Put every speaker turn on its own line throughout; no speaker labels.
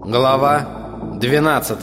Глава 12.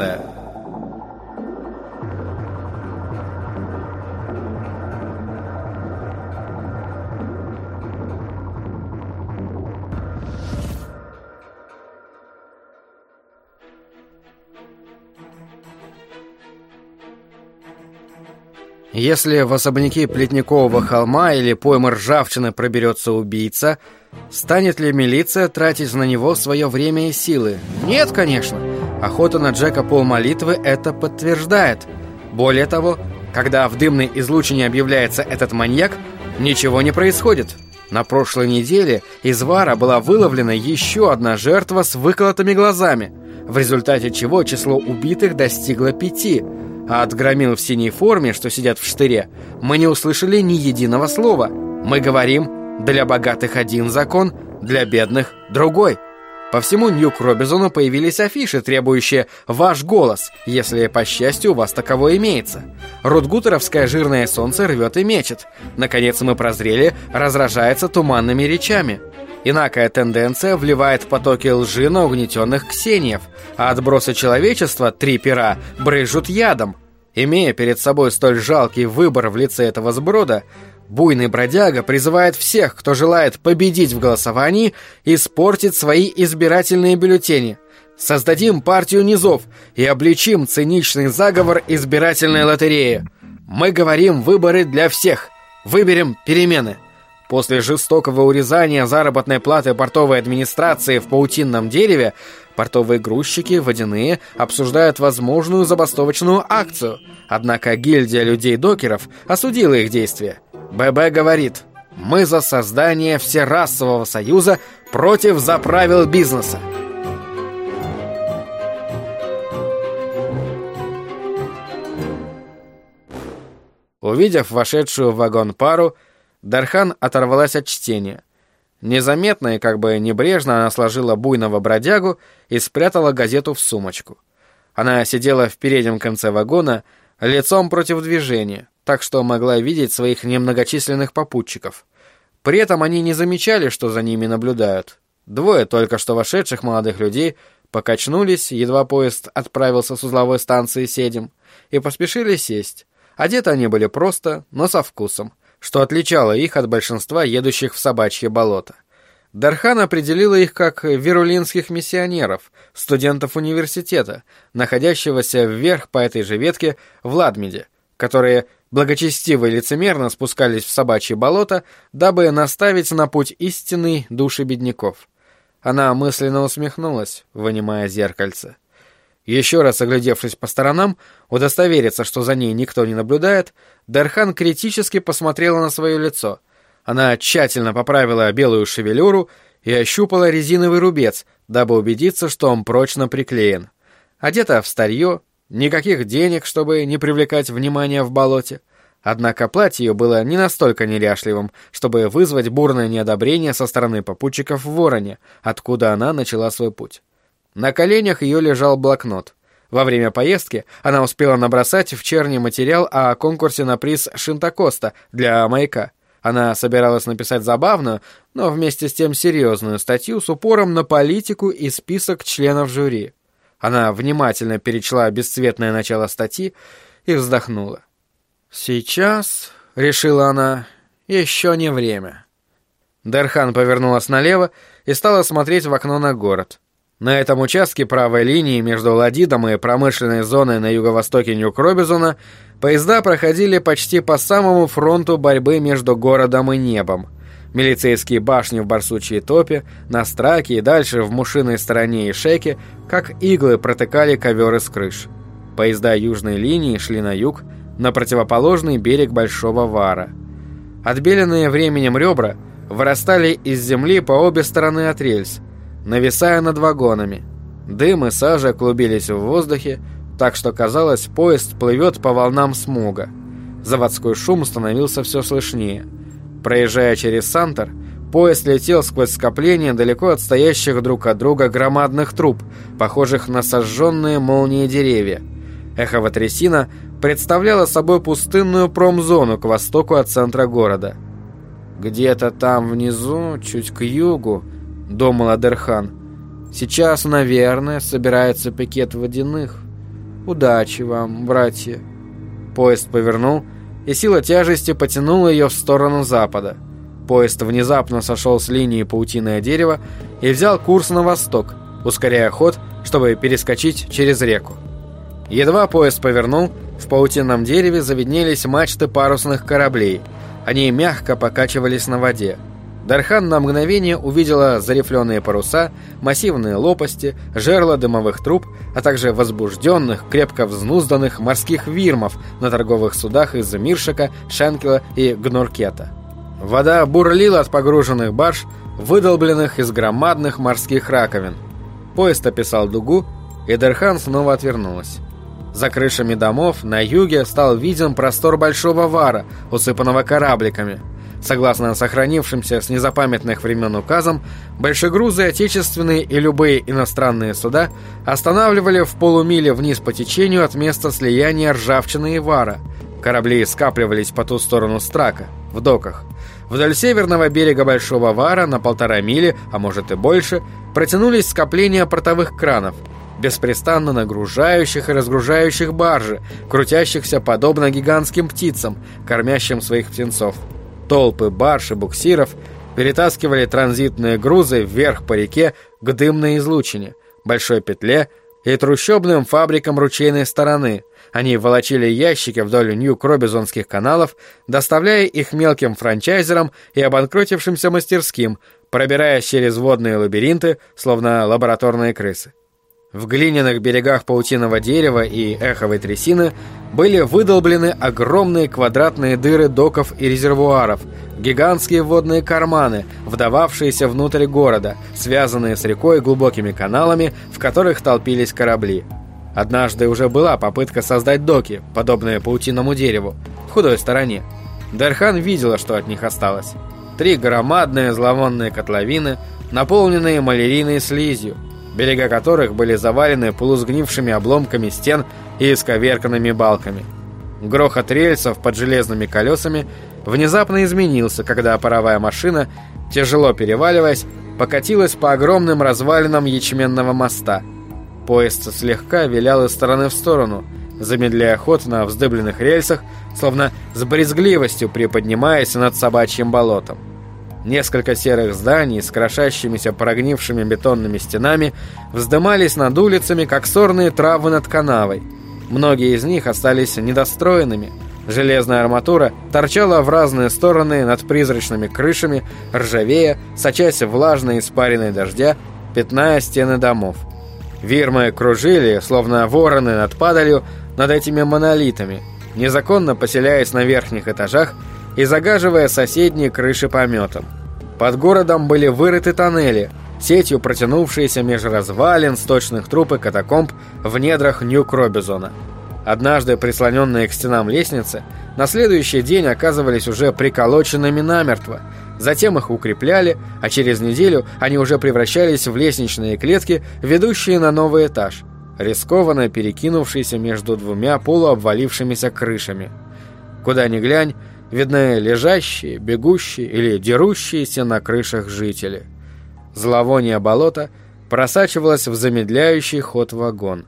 Если в особняки Плетникового холма или поймы Ржавчины проберется убийца, станет ли милиция тратить на него свое время и силы? Нет, конечно. Охота на Джека Полмолитвы это подтверждает. Более того, когда в дымной излучине объявляется этот маньяк, ничего не происходит. На прошлой неделе из Вара была выловлена еще одна жертва с выколотыми глазами, в результате чего число убитых достигло 5. А от громил в синей форме, что сидят в штыре, мы не услышали ни единого слова. Мы говорим, для богатых один закон, для бедных другой. По всему Нью-Кробизону появились афиши, требующие «ваш голос», если, по счастью, у вас таковой имеется. Рутгутеровское жирное солнце рвет и мечет. Наконец мы прозрели, разражается туманными речами. Инакая тенденция вливает потоки лжи на угнетенных ксениев, а отбросы человечества, 3 пера, брызжут ядом. Имея перед собой столь жалкий выбор в лице этого сброда, буйный бродяга призывает всех, кто желает победить в голосовании, испортить свои избирательные бюллетени. Создадим партию низов и обличим циничный заговор избирательной лотереи. Мы говорим выборы для всех. Выберем перемены. После жестокого урезания заработной платы портовой администрации в паутинном дереве, портовые грузчики, водяные, обсуждают возможную забастовочную акцию. Однако гильдия людей-докеров осудила их действия. ББ говорит: «Мы за создание всерасового союза против заправил бизнеса». Увидев вошедшую в вагон пару, Дархан оторвалась от чтения. Незаметно и как бы небрежно она сложила буйного бродягу и спрятала газету в сумочку. Она сидела в переднем конце вагона, лицом против движения, так что могла видеть своих немногочисленных попутчиков. При этом они не замечали, что за ними наблюдают. 2 только что вошедших молодых людей покачнулись, едва поезд отправился с узловой станции Седем, и поспешили сесть. Одеты они были просто, но со вкусом, что отличало их от большинства едущих в собачье болото. Дархан определила их как верулинских миссионеров, студентов университета, находящегося вверх по этой же ветке в Ладмеде, которые благочестиво и лицемерно спускались в собачье болото, дабы наставить на путь истинный души бедняков. Она мысленно усмехнулась, вынимая зеркальце. Еще раз оглядевшись по сторонам, удостовериться, что за ней никто не наблюдает, Дархан критически посмотрела на свое лицо. Она тщательно поправила белую шевелюру и ощупала резиновый рубец, дабы убедиться, что он прочно приклеен. Одета в старье, никаких денег, чтобы не привлекать внимания в болоте. Однако платье ее было не настолько неряшливым, чтобы вызвать бурное неодобрение со стороны попутчиков в Вороне, откуда она начала свой путь. На коленях ее лежал блокнот. Во время поездки она успела набросать в черни материал о конкурсе на приз Шинтакоста для «Маяка». Она собиралась написать забавную, но вместе с тем серьезную статью с упором на политику и список членов жюри. Она внимательно перечла бесцветное начало статьи и вздохнула. «Сейчас, — решила она, — еще не время». Дархан повернулась налево и стала смотреть в окно на город. На этом участке правой линии между Ладидом и промышленной зоной на юго-востоке Нью-Кробизона поезда проходили почти по самому фронту борьбы между городом и небом. Милицейские башни в Барсучьей топе, на Страке и дальше в Мушиной стороне и Шеке, как иглы протыкали ковер из крыш. Поезда южной линии шли на юг, на противоположный берег Большого Вара. Отбеленные временем ребра вырастали из земли по обе стороны от рельс, нависая над вагонами. Дым и сажа клубились в воздухе, так что казалось, поезд плывет по волнам смога. Заводской шум становился все слышнее. Проезжая через Сантор, поезд летел сквозь скопления далеко отстоящих друг от друга громадных труб, похожих на сожженные молнией деревья. Эхово-трясина представляла собой пустынную промзону к востоку от центра города. «Где-то там внизу, чуть к югу, — думал Дархан, Сейчас, наверное, собирается пикет водяных. Удачи вам, братья. Поезд повернул, и сила тяжести потянула ее в сторону запада. Поезд внезапно сошел с линии паутиное дерево и взял курс на восток, ускоряя ход, чтобы перескочить через реку. Едва поезд повернул, в паутинном дереве завиднелись мачты парусных кораблей. Они мягко покачивались на воде. Дархан на мгновение увидела зарифленные паруса, массивные лопасти, жерла дымовых труб, а также возбужденных, крепко взнузданных морских вирмов на торговых судах из Миршака, Шенкела и Гнуркета. Вода бурлила от погруженных барж, выдолбленных из громадных морских раковин. Поезд описал дугу, и Дархан снова отвернулась. За крышами домов на юге стал виден простор Большого Вара, усыпанного корабликами. Согласно сохранившимся с незапамятных времен указам, большегрузы отечественные и любые иностранные суда останавливали в полумиле вниз по течению от места слияния ржавчины и вара. Корабли скапливались по ту сторону Страка, в доках. Вдоль северного берега Большого Вара на 1,5 мили, а может и больше, протянулись скопления портовых кранов, беспрестанно нагружающих и разгружающих баржи, крутящихся подобно гигантским птицам, кормящим своих птенцов. Толпы барж и буксиров перетаскивали транзитные грузы вверх по реке к дымной излучине, большой петле и трущобным фабрикам ручейной стороны. Они волочили ящики вдоль нью-кробизонских каналов, доставляя их мелким франчайзерам и обанкротившимся мастерским, пробираясь через водные лабиринты, словно лабораторные крысы. В глиняных берегах паутиного дерева и эховой трясины были выдолблены огромные квадратные дыры доков и резервуаров, гигантские водные карманы, вдававшиеся внутрь города, связанные с рекой глубокими каналами, в которых толпились корабли. Однажды уже была попытка создать доки, подобные паутинному дереву, в худой стороне. Дархан видела, что от них осталось. 3 громадные зловонные котловины, наполненные малярийной слизью, берега которых были завалены полусгнившими обломками стен и исковерканными балками. Грохот рельсов под железными колесами внезапно изменился, когда паровая машина, тяжело переваливаясь, покатилась по огромным развалинам ячменного моста. Поезд слегка вилял из стороны в сторону, замедляя ход на вздыбленных рельсах, словно с брезгливостью приподнимаясь над собачьим болотом. Несколько серых зданий с крошащимися прогнившими бетонными стенами вздымались над улицами, как сорные травы над канавой. Многие из них остались недостроенными. Железная арматура торчала в разные стороны над призрачными крышами, ржавея, сочась влажной испариной дождя, пятная стены домов. Вирмы кружили, словно вороны над падалью, над этими монолитами, незаконно поселяясь на верхних этажах и загаживая соседние крыши пометом. Под городом были вырыты тоннели, сетью протянувшиеся меж развалин, сточных труб и катакомб в недрах Нью-Кробизона. Однажды прислоненные к стенам лестницы на следующий день оказывались уже приколоченными намертво, затем их укрепляли, а через неделю они уже превращались в лестничные клетки, ведущие на новый этаж, рискованно перекинувшиеся между 2 полуобвалившимися крышами. Куда ни глянь, видны лежащие, бегущие или дерущиеся на крышах жители. Зловоние болота просачивалось в замедляющий ход вагон.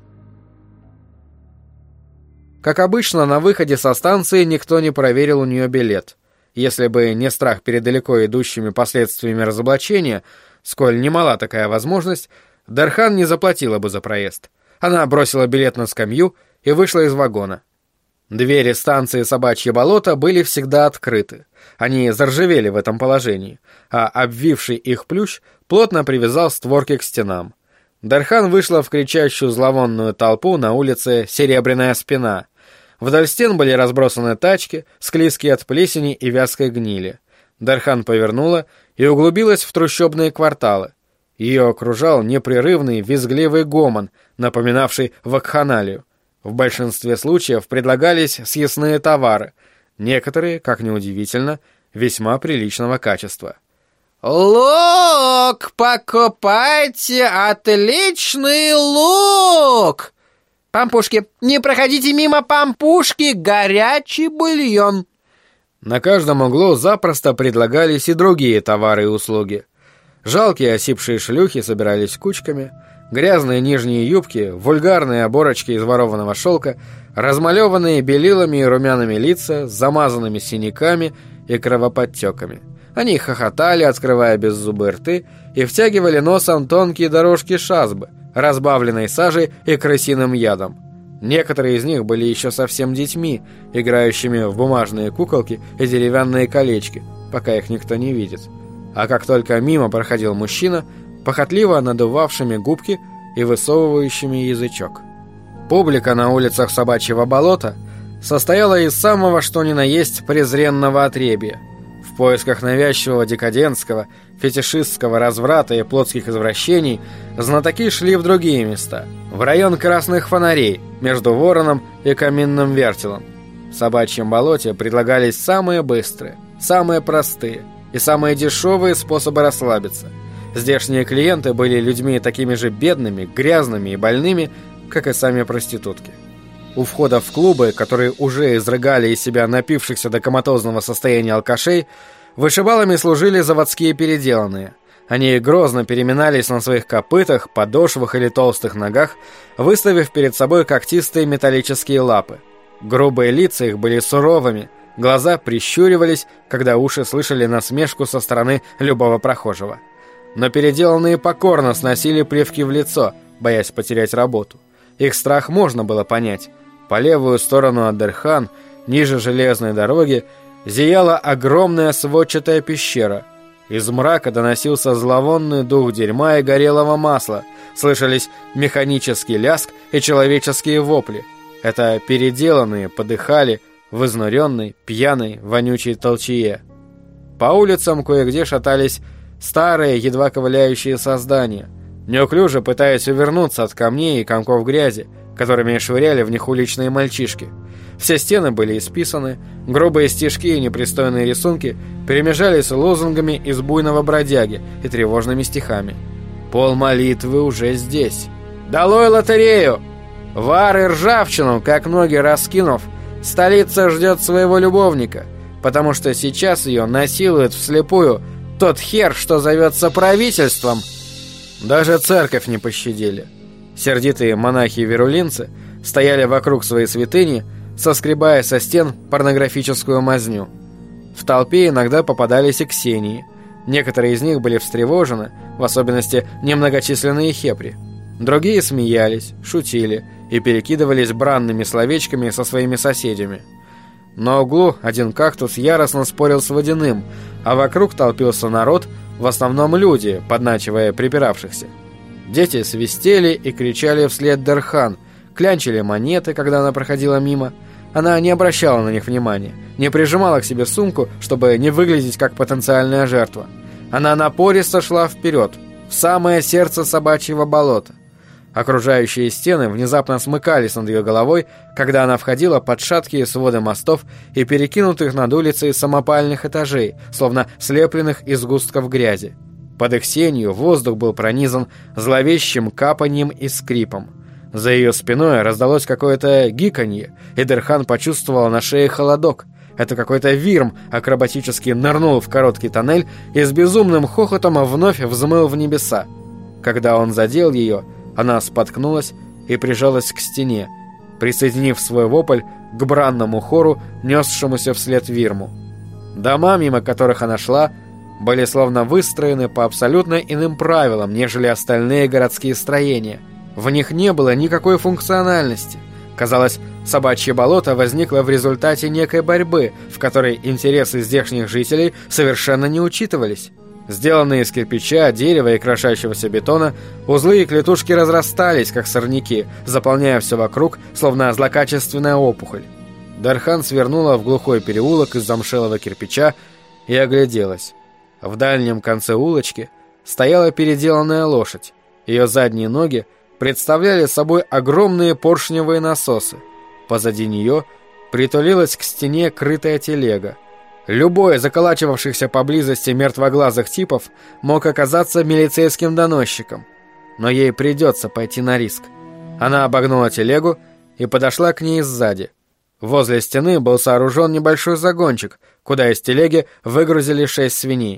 Как обычно, на выходе со станции никто не проверил у нее билет. Если бы не страх перед далеко идущими последствиями разоблачения, сколь немала такая возможность, Дархан не заплатила бы за проезд. Она бросила билет на скамью и вышла из вагона. Двери станции «Собачье болото» были всегда открыты. Они заржавели в этом положении, а обвивший их плющ плотно привязал створки к стенам. Дархан вышла в кричащую зловонную толпу на улице Серебряная Спина. Вдоль стен были разбросаны тачки, склизкие от плесени и вязкой гнили. Дархан повернула и углубилась в трущобные кварталы. Ее окружал непрерывный визгливый гомон, напоминавший вакханалию. В большинстве случаев предлагались съестные товары, некоторые, как ни удивительно, весьма приличного качества.
«Лук! Покупайте отличный лук! Пампушки, не проходите мимо пампушки, горячий бульон!»
На каждом углу запросто предлагались и другие товары и услуги. Жалкие осипшие шлюхи собирались кучками, грязные нижние юбки, вульгарные оборочки из ворованного шелка, размалеванные белилами и румяными лица с замазанными синяками и кровоподтеками. Они хохотали, открывая беззубые рты, и втягивали носом тонкие дорожки шазбы, разбавленной сажей и крысиным ядом. Некоторые из них были еще совсем детьми, играющими в бумажные куколки и деревянные колечки, пока их никто не видит. А как только мимо проходил мужчина, похотливо надувавшими губки и высовывающими язычок. Публика на улицах Собачьего болота состояла из самого что ни на есть презренного отребья. В поисках навязчивого декадентского, фетишистского разврата и плотских извращений знатоки шли в другие места, в район красных фонарей, между Вороном и Каминным вертелом. В Собачьем болоте предлагались самые быстрые, самые простые и самые дешевые способы расслабиться. Здешние клиенты были людьми такими же бедными, грязными и больными, как и сами проститутки. У входа в клубы, которые уже изрыгали из себя напившихся до коматозного состояния алкашей, вышибалами служили заводские переделанные. Они грозно переминались на своих копытах, подошвах или толстых ногах, выставив перед собой когтистые металлические лапы. Грубые лица их были суровыми, глаза прищуривались, когда уши слышали насмешку со стороны любого прохожего. Но переделанные покорно сносили плевки в лицо, боясь потерять работу. Их страх можно было понять. По левую сторону от Дерхан, ниже железной дороги, зияла огромная сводчатая пещера. Из мрака доносился зловонный дух дерьма и горелого масла, слышались механический лязг и человеческие вопли. Это переделанные подыхали в изнуренной, пьяной, вонючей толчее. По улицам кое-где шатались старые, едва ковыляющие создания, неуклюже пытаясь увернуться от камней и комков грязи, которыми швыряли в них уличные мальчишки. Все стены были исписаны, грубые стишки и непристойные рисунки перемежались лозунгами из буйного бродяги и тревожными стихами. «Пол молитвы уже здесь! Долой лотерею! Вар и ржавчину, как ноги раскинув, столица ждет своего любовника, потому что сейчас ее насилует вслепую тот хер, что зовется правительством». Даже церковь не пощадили. Сердитые монахи-верулинцы стояли вокруг своей святыни, соскребая со стен порнографическую мазню. В толпе иногда попадались и ксении. Некоторые из них были встревожены, в особенности немногочисленные хепри. Другие смеялись, шутили и перекидывались бранными словечками со своими соседями. На углу один кактус яростно спорил с водяным, а вокруг толпился народ, в основном люди, подначивая припиравшихся. Дети свистели и кричали вслед Дерхан, клянчили монеты, когда она проходила мимо. Она не обращала на них внимания, не прижимала к себе сумку, чтобы не выглядеть как потенциальная жертва. Она напористо шла вперед, в самое сердце Собачьего болота. Окружающие стены внезапно смыкались над ее головой, когда она входила под шаткие своды мостов и перекинутых над улицей самопальных этажей, словно слепленных из сгустков грязи. Под их сенью воздух был пронизан зловещим капаньем и скрипом. За ее спиной раздалось какое-то гиканье, и Дерхан почувствовала на шее холодок. Это какой-то вирм акробатически нырнул в короткий тоннель и с безумным хохотом вновь взмыл в небеса. Когда он задел ее, она споткнулась и прижалась к стене, присоединив свой вопль к бранному хору, несшемуся вслед вирму. Дома, мимо которых она шла, были словно выстроены по абсолютно иным правилам, нежели остальные городские строения. В них не было никакой функциональности. Казалось, Собачье болото возникло в результате некой борьбы, в которой интересы здешних жителей совершенно не учитывались. Сделанные из кирпича, дерева и крошащегося бетона, узлы и клетушки разрастались, как сорняки, заполняя все вокруг, словно злокачественная опухоль. Дерхан свернула в глухой переулок из замшелого кирпича и огляделась. В дальнем конце улочки стояла переделанная лошадь. Ее задние ноги представляли собой огромные поршневые насосы. Позади нее притулилась к стене крытая телега. Любой из околачивавшихся поблизости мертвоглазых типов мог оказаться милицейским доносчиком. Но ей придется пойти на риск. Она обогнула телегу и подошла к ней сзади. Возле стены был сооружен небольшой загончик, куда из телеги выгрузили 6 свиней.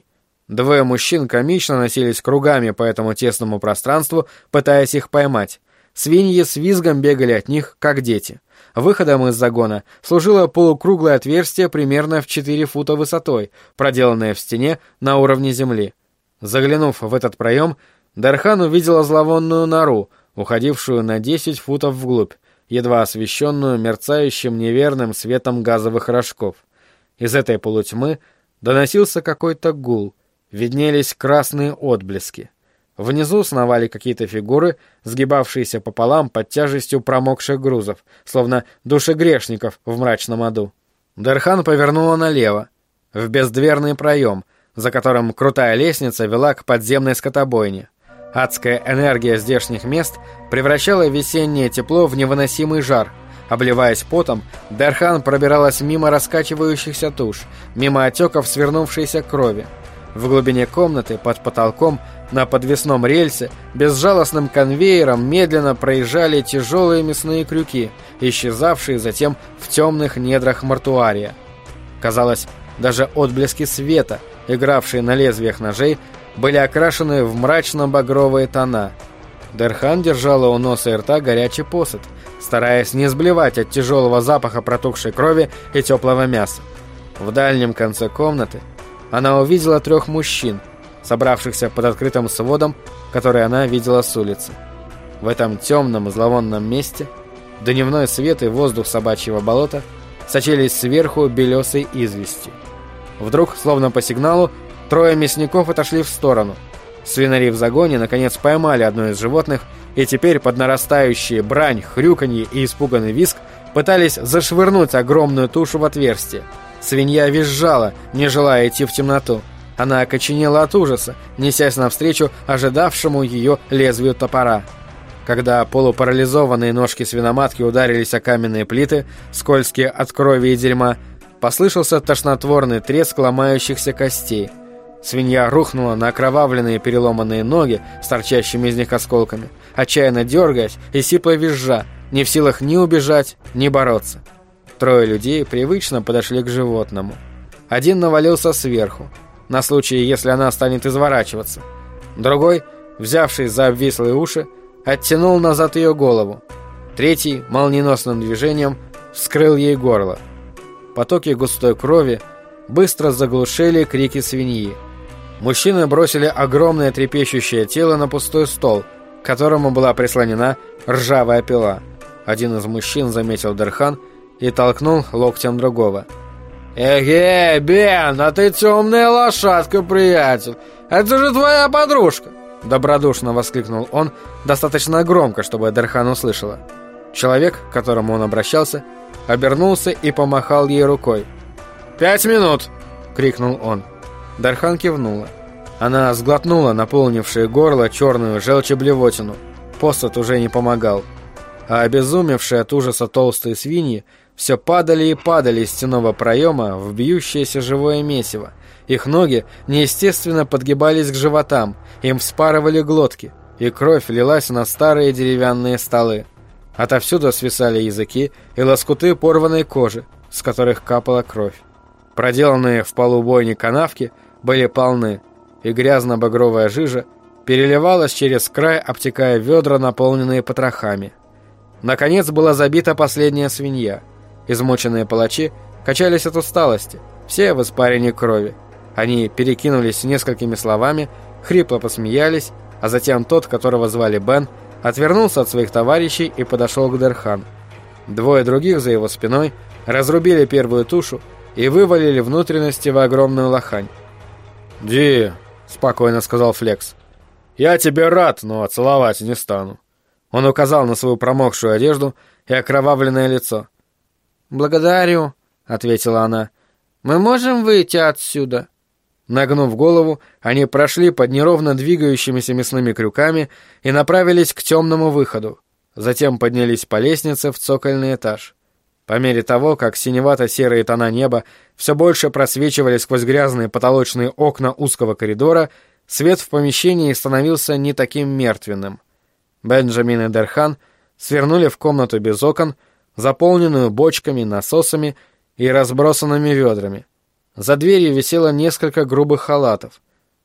Двое мужчин комично носились кругами по этому тесному пространству, пытаясь их поймать. Свиньи с визгом бегали от них, как дети. Выходом из загона служило полукруглое отверстие примерно в 4 фута высотой, проделанное в стене на уровне земли. Заглянув в этот проем, Дархан увидела зловонную нору, уходившую на 10 футов вглубь, едва освещенную мерцающим неверным светом газовых рожков. Из этой полутьмы доносился какой-то гул, виднелись красные отблески. Внизу сновали какие-то фигуры, сгибавшиеся пополам под тяжестью промокших грузов, словно души грешников в мрачном аду. Дархан повернула налево, в бездверный проем, за которым крутая лестница вела к подземной скотобойне. Адская энергия здешних мест превращала весеннее тепло в невыносимый жар. Обливаясь потом, Дархан пробиралась мимо раскачивающихся туш, мимо отеков свернувшейся крови. В глубине комнаты, под потолком, на подвесном рельсе, безжалостным конвейером медленно проезжали тяжелые мясные крюки, исчезавшие затем в темных недрах мортуария. Казалось, даже отблески света, игравшие на лезвиях ножей, были окрашены в мрачно-багровые тона. Дархан держала у носа и рта горячий посох, стараясь не сблевать от тяжелого запаха протухшей крови и теплого мяса. В дальнем конце комнаты она увидела 3 мужчин, собравшихся под открытым сводом, который она видела с улицы. В этом темном и зловонном месте дневной свет и воздух собачьего болота сочились сверху белесой известью. Вдруг, словно по сигналу, 3 мясников отошли в сторону. Свинари в загоне наконец поймали одно из животных, и теперь под нарастающие брань, хрюканье и испуганный визг пытались зашвырнуть огромную тушу в отверстие. Свинья визжала, не желая идти в темноту. Она окоченела от ужаса, несясь навстречу ожидавшему ее лезвию топора. Когда полупарализованные ножки свиноматки ударились о каменные плиты, скользкие от крови и дерьма, послышался тошнотворный треск ломающихся костей. Свинья рухнула на окровавленные переломанные ноги с торчащими из них осколками, отчаянно дергаясь и сипло визжа, не в силах ни убежать, ни бороться. 3 людей привычно подошли к животному. Один навалился сверху, на случай, если она станет изворачиваться. Другой, взявшись за обвислые уши, оттянул назад ее голову. 3 молниеносным движением вскрыл ей горло. Потоки густой крови быстро заглушили крики свиньи. Мужчины бросили огромное трепещущее тело на пустой стол, к которому была прислонена ржавая пила. Один из мужчин заметил Дархан и толкнул локтем другого. «Эге, Бен, а ты темная лошадка, приятель! Это же твоя подружка!» Добродушно воскликнул он, достаточно громко, чтобы Дархан услышала. Человек, к которому он обращался, обернулся и помахал ей рукой. «5 минут!» — крикнул он. Дархан кивнула. Она сглотнула наполнившее горло черную желчеблевотину. Посох уже не помогал. А обезумевшие от ужаса толстые свиньи все падали и падали из стенного проема в бьющееся живое месиво. Их ноги неестественно подгибались к животам, им вспарывали глотки, и кровь лилась на старые деревянные столы. Отовсюду свисали языки и лоскуты порванной кожи, с которых капала кровь. Проделанные в полу бойни канавки были полны, и грязно-багровая жижа переливалась через край, обтекая ведра, наполненные потрохами. Наконец была забита последняя свинья. Измученные палачи качались от усталости, все в испарении крови. Они перекинулись несколькими словами, хрипло посмеялись, а затем тот, которого звали Бен, отвернулся от своих товарищей и подошел к Дархан. 2 других за его спиной разрубили первую тушу и вывалили внутренности в огромную лохань. «Ди», — спокойно сказал Флекс, — «я тебе рад, но целовать не стану». Он указал на свою промокшую одежду и окровавленное лицо.
«Благодарю», — ответила она. «Мы можем выйти отсюда?»
Нагнув голову, они прошли под неровно двигающимися мясными крюками и направились к темному выходу. Затем поднялись по лестнице в цокольный этаж. По мере того, как синевато-серые тона неба все больше просвечивали сквозь грязные потолочные окна узкого коридора, свет в помещении становился не таким мертвенным. Бенджамин и Дархан свернули в комнату без окон, заполненную бочками, насосами и разбросанными ведрами. За дверью висело несколько грубых халатов.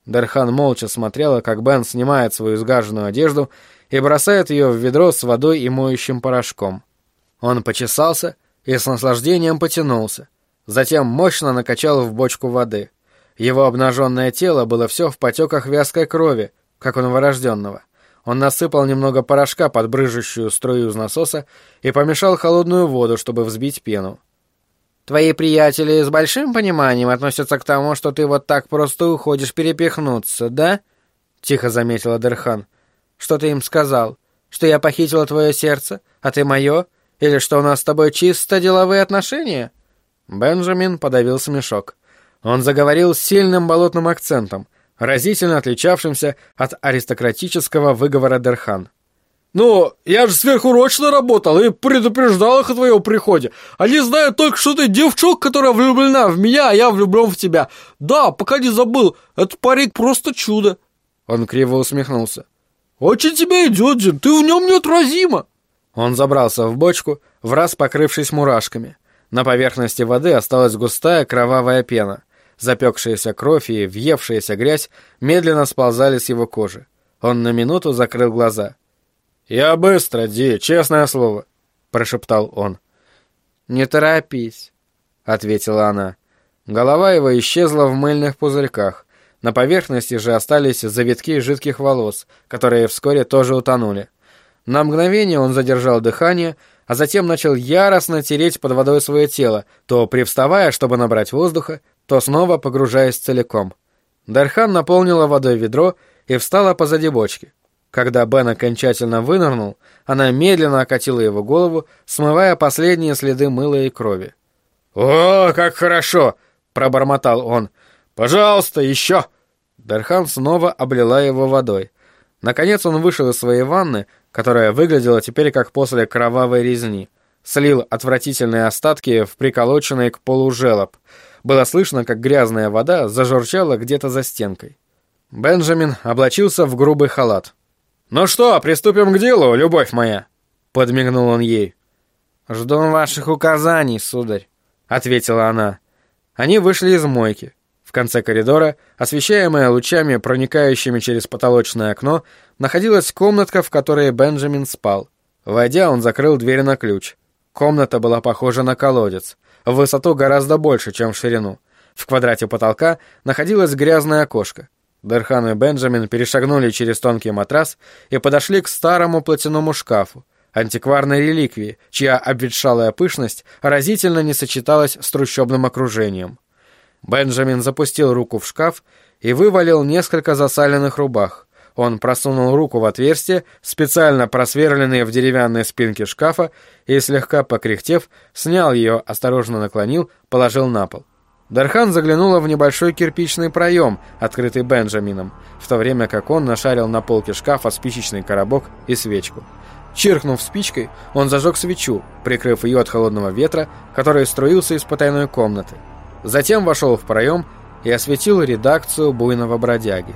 Дархан молча смотрела, как Бен снимает свою изгаженную одежду и бросает ее в ведро с водой и моющим порошком. Он почесался и с наслаждением потянулся. Затем мощно накачал в бочку воды. Его обнаженное тело было все в потеках вязкой крови, как у новорожденного. Он насыпал немного порошка под брыжущую струю из насоса и помешал холодную воду, чтобы взбить пену.
«Твои приятели с большим пониманием относятся к тому, что ты вот так просто уходишь перепихнуться, да?» — тихо заметила Дархан. «Что ты им сказал? Что я похитила твое сердце, а ты мое? Или что у нас с тобой чисто деловые отношения?»
Бенджамин подавил смешок. Он заговорил с сильным болотным акцентом, разительно отличавшимся от аристократического выговора Дархан.
«Ну, я же сверхурочно работал и предупреждал их о твоем приходе. Они знают только, что ты девчонка, которая влюблена в меня, а я влюблен в тебя. Да, пока не забыл, этот парик просто чудо».
Он криво усмехнулся.
«Очень тебе идет, Джин, ты в нем неотразима».
Он забрался в бочку, враз покрывшись мурашками. На поверхности воды осталась густая кровавая пена. Запекшаяся кровь и въевшаяся грязь медленно сползали с его кожи. Он на минуту закрыл глаза. «Я быстро, Ди, честное слово», — прошептал он.
«Не торопись», — ответила она.
Голова его исчезла в мыльных пузырьках. На поверхности же остались завитки жидких волос, которые вскоре тоже утонули. На мгновение он задержал дыхание, а затем начал яростно тереть под водой свое тело, то привставая, чтобы набрать воздуха, то снова погружаясь целиком. Дархан наполнила водой ведро и встала позади бочки. Когда Бен окончательно вынырнул, она медленно окатила его голову, смывая последние следы мыла и крови.
«О, как хорошо!» — пробормотал он. «Пожалуйста, еще!»
Дархан снова облила его водой. Наконец он вышел из своей ванны, которая выглядела теперь как после кровавой резни. Слил отвратительные остатки в приколоченный к полу желоб. Было слышно, как грязная вода зажурчала где-то за стенкой. Бенджамин облачился в грубый халат.
«Ну что, приступим к делу, любовь моя?»
— подмигнул он ей.
«Жду ваших указаний, сударь», — ответила она.
Они вышли из мойки. В конце коридора, освещаемая лучами, проникающими через потолочное окно, находилась комнатка, в которой Бенджамин спал. Войдя, он закрыл дверь на ключ. Комната была похожа на колодец. В высоту гораздо больше, чем в ширину. В квадрате потолка находилось грязное окошко. Дархан и Бенджамин перешагнули через тонкий матрас и подошли к старому платяному шкафу, антикварной реликвии, чья обветшалая пышность разительно не сочеталась с трущобным окружением. Бенджамин запустил руку в шкаф и вывалил несколько засаленных рубах. Он просунул руку в отверстие, специально просверленное в деревянной спинке шкафа, и, слегка покряхтев, снял ее, осторожно наклонил, положил на пол. Дархан заглянула в небольшой кирпичный проем, открытый Бенджамином, в то время как он нашарил на полке шкафа спичечный коробок и свечку. Чиркнув спичкой, он зажег свечу, прикрыв ее от холодного ветра, который струился из потайной комнаты. Затем вошел в проем и осветил редакцию буйного бродяги.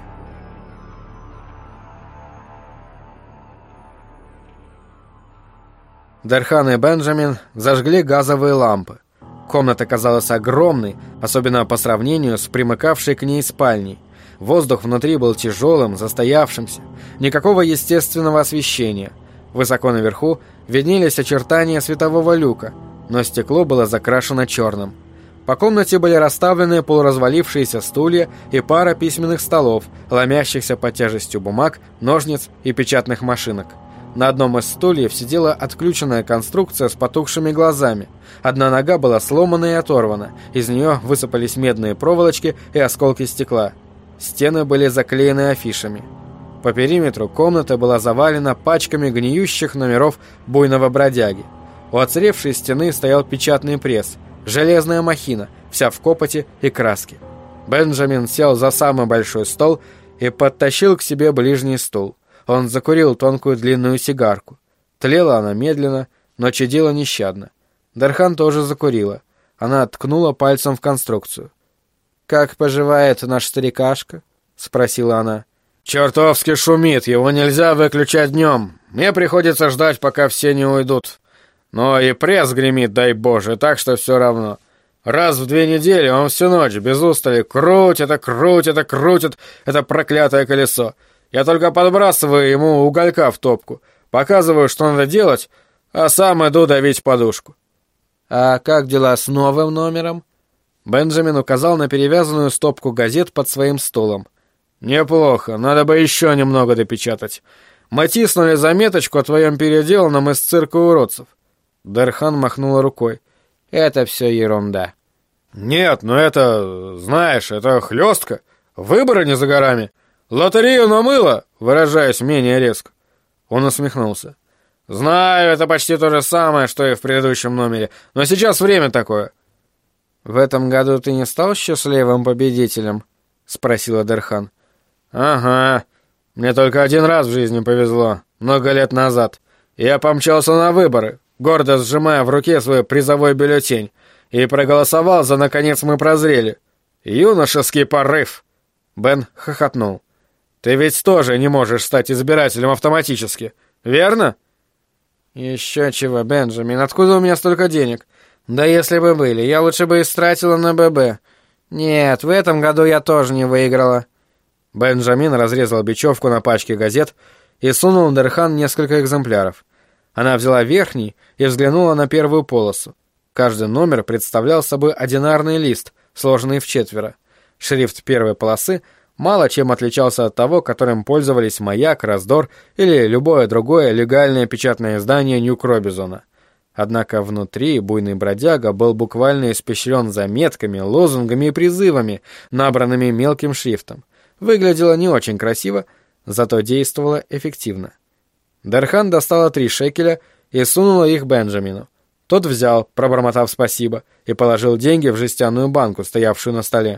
Дархан и Бенджамин зажгли газовые лампы. Комната казалась огромной, особенно по сравнению с примыкавшей к ней спальней. Воздух внутри был тяжелым, застоявшимся. Никакого естественного освещения. Высоко наверху виднелись очертания светового люка, но стекло было закрашено черным. По комнате были расставлены полуразвалившиеся стулья и пара письменных столов, ломящихся под тяжестью бумаг, ножниц и печатных машинок. На одном из стульев сидела отключенная конструкция с потухшими глазами. Одна нога была сломана и оторвана, из нее высыпались медные проволочки и осколки стекла. Стены были заклеены афишами. По периметру комната была завалена пачками гниющих номеров буйного бродяги. У оцаревшей стены стоял печатный пресс, железная махина, вся в копоти и краске. Бенджамин сел за самый большой стол и подтащил к себе ближний стул. Он закурил тонкую длинную сигарку. Тлела она медленно, но чадила нещадно. Дархан тоже закурила. Она ткнула пальцем в конструкцию. «Как поживает наш старикашка?» — спросила она.
«Чертовски шумит, его нельзя выключать днем. Мне приходится ждать, пока все не уйдут. Но и пресс гремит, дай Боже, так что все равно.
Раз в 2 недели он всю ночь без устали крутит это проклятое колесо. Я только подбрасываю ему уголька в топку, показываю, что надо делать, а сам иду давить подушку».
«А как дела с новым номером?»
Бенджамин указал на перевязанную стопку газет под своим стулом. «Неплохо, надо бы еще немного допечатать. Мы тиснули заметочку о твоем переделанном из цирка уродцев». Дархан махнула рукой.
«Это все ерунда».
«Нет, но это, знаешь, это хлестка. Выборы не за горами. Лотерею намыло», выражаясь менее резко. Он усмехнулся. «Знаю, это почти то же самое, что и в предыдущем номере, но сейчас время такое».
«В этом году ты не стал счастливым победителем?» — спросила Дархан.
«Ага. Мне только один раз в жизни повезло, много лет назад. Я помчался на выборы, гордо сжимая в руке свой призовой бюллетень, и проголосовал за «Наконец мы прозрели». Юношеский порыв!» Бен хохотнул. «Ты ведь тоже не можешь стать избирателем автоматически, верно?»
«Еще чего, Бенджамин, откуда у меня столько денег? Да если бы были, я лучше бы истратила на ББ. Нет, в этом году я тоже не выиграла».
Бенджамин разрезал бечевку на пачке газет и сунул Дархан несколько экземпляров. Она взяла верхний и взглянула на первую полосу. Каждый номер представлял собой одинарный лист, сложенный вчетверо. Шрифт первой полосы мало чем отличался от того, которым пользовались «Маяк», «Раздор» или любое другое легальное печатное издание Нью-Кробизона. Однако внутри буйный бродяга был буквально испещрен заметками, лозунгами и призывами, набранными мелким шрифтом. Выглядело не очень красиво, зато действовало эффективно. Дархан достала 3 шекеля и сунула их Бенджамину. Тот взял, пробормотав спасибо, и положил деньги в жестяную банку, стоявшую на столе.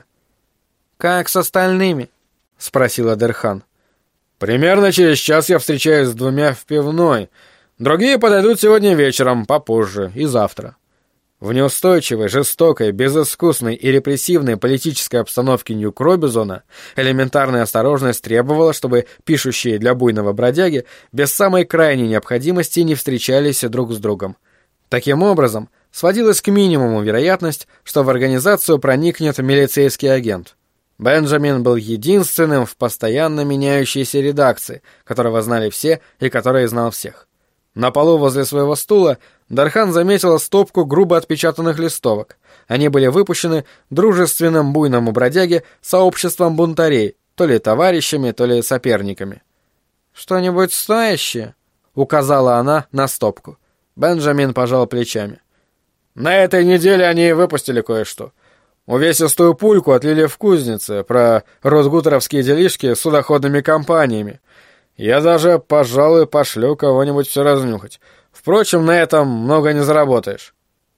«Как с остальными?» — спросила Дархан.
«Примерно через час я встречаюсь с 2 в пивной. Другие подойдут сегодня вечером, попозже и завтра». В неустойчивой, жестокой, безыскусной и репрессивной политической обстановке Нью-Кробизона элементарная осторожность требовала, чтобы пишущие для буйного бродяги без самой крайней необходимости не встречались друг с другом. Таким образом, сводилась к минимуму вероятность, что в организацию проникнет милицейский агент. Бенджамин был единственным в постоянно меняющейся редакции, которого знали все и который знал всех. На полу возле своего стула Дархан заметила стопку грубо отпечатанных листовок. Они были выпущены дружественным буйному бродяге сообществом бунтарей, то ли товарищами, то ли соперниками.
«Что-нибудь стоящее?»
— указала она на стопку. Бенджамин пожал плечами. «На этой неделе они выпустили кое-что. Увесистую пульку отлили в кузнице про ротгутеровские делишки с судоходными компаниями. Я даже, пожалуй, пошлю кого-нибудь все разнюхать. Впрочем, на этом много не заработаешь».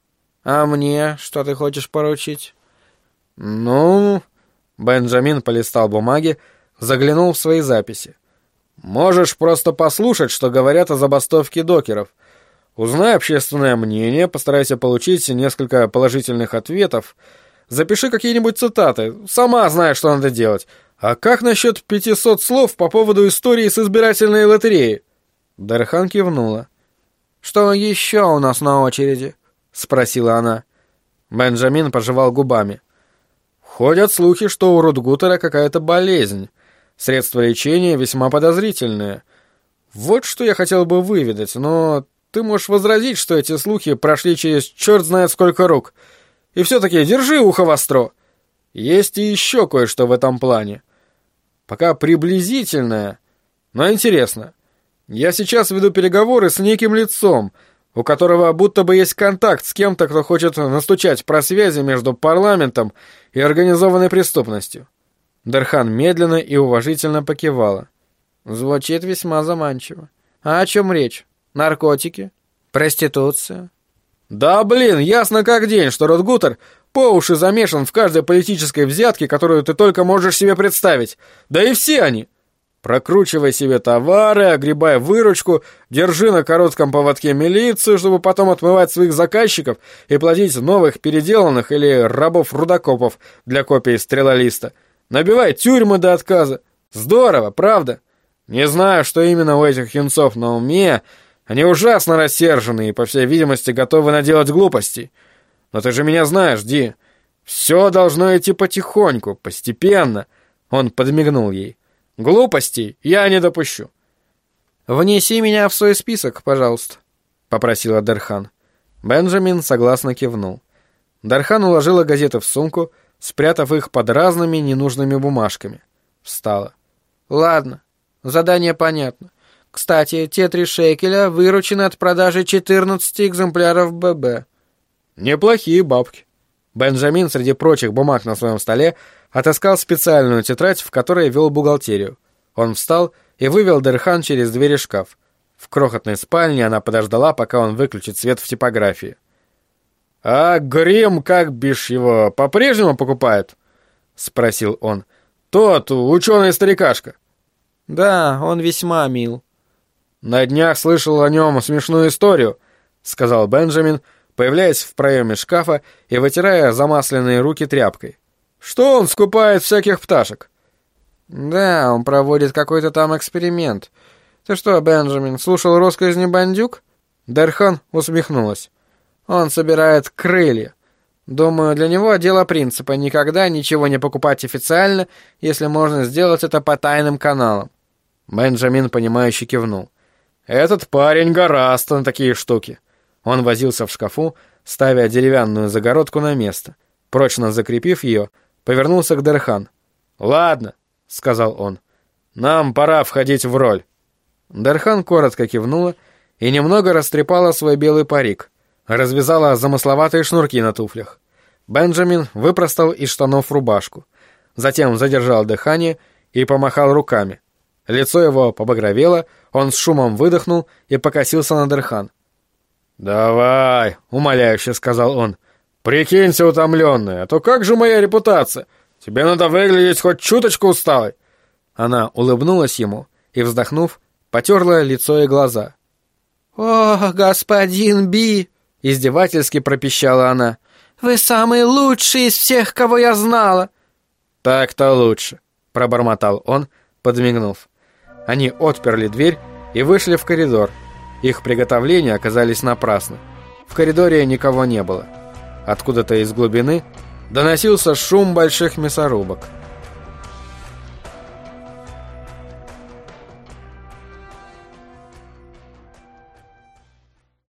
«А мне что ты хочешь поручить?»
«Ну...» Бенджамин полистал бумаги, заглянул в свои записи. «Можешь просто послушать, что говорят о забастовке докеров. Узнай общественное мнение, постарайся получить несколько положительных ответов. Запиши какие-нибудь цитаты, сама знаешь, что надо делать. А как насчет 500 слов по поводу истории с избирательной лотереей?» Дархан кивнула.
«Что еще у нас на очереди?» — спросила она.
Бенджамин пожевал губами. «Ходят слухи, что у Ротгутера какая-то болезнь. Средства лечения весьма подозрительные. Вот что я хотел бы выведать, но ты можешь возразить, что эти слухи прошли через черт знает сколько рук. И все-таки держи ухо востро. Есть и еще кое-что в этом плане. Пока приблизительное, но интересно. Я сейчас веду переговоры с неким лицом, у которого будто бы есть контакт с кем-то, кто хочет настучать про связи между парламентом и организованной преступностью». Дархан медленно и уважительно покивала.
«Звучит весьма заманчиво. А о чем речь? Наркотики? Проституция?»
«Да блин, ясно как день, что Ротгутер по уши замешан в каждой политической взятке, которую ты только можешь себе представить. Да и все они. Прокручивай себе товары, огребай выручку, держи на коротком поводке милицию, чтобы потом отмывать своих заказчиков и платить новых переделанных или рабов-рудокопов для копий стрелолиста. Набивай тюрьмы до отказа. Здорово, правда? Не знаю, что именно у этих юнцов на уме. Они ужасно рассержены и, по всей видимости, готовы наделать глупостей. Но ты же меня знаешь, Ди. Все должно идти потихоньку, постепенно. Он подмигнул ей. Глупостей я не допущу.
«Внеси меня в свой список, пожалуйста», — попросила Дархан. Бенджамин согласно кивнул. Дархан уложила газеты в сумку, спрятав их под разными ненужными бумажками. Встала. «Ладно, задание понятно. Кстати, те 3 шекеля выручены от продажи 14 экземпляров ББ».
«Неплохие бабки». Бенджамин среди прочих бумаг на своем столе отыскал специальную тетрадь, в которой вел бухгалтерию. Он встал и вывел Дархан через двери шкаф. В крохотной спальне она подождала, пока он выключит свет в типографии. «А грим, как бишь его, по-прежнему покупает?» — спросил он. «Тот ученый-старикашка».
«Да, он весьма мил».
«На днях слышал о нем смешную историю», — сказал Бенджамин, появляясь в проеме шкафа и вытирая замасленные руки тряпкой. «Что он скупает всяких пташек?»
«Да, он проводит какой-то там эксперимент. Ты что, Бенджамин, слушал россказни бандюк?»
Дархан усмехнулась.
«Он собирает крылья. Думаю, для него дело принципа никогда ничего не покупать официально, если можно сделать это по тайным каналам».
Бенджамин, понимающе кивнул. «Этот парень гораст на такие штуки». Он возился в шкафу, ставя деревянную загородку на место. Прочно закрепив ее, повернулся к Дархан. «Ладно», — сказал он, — «нам пора входить в роль». Дархан коротко кивнула и немного растрепала свой белый парик, развязала замысловатые шнурки на туфлях. Бенджамин выпростал из штанов рубашку, затем задержал дыхание и помахал руками. Лицо его побагровело, он с шумом выдохнул и покосился на Дархан. «Давай», — умоляюще сказал он, — «прикинься утомленной, а то как же моя репутация? Тебе надо выглядеть хоть чуточку усталой». Она улыбнулась ему и, вздохнув, потерла лицо и глаза.
«О, господин Би!» — издевательски пропищала она. «Вы самый лучший из всех, кого я знала!»
«Так-то лучше», — пробормотал он, подмигнув. Они отперли дверь и вышли в коридор. Их приготовления оказались напрасны. В коридоре никого не было. Откуда-то из глубины доносился шум больших мясорубок.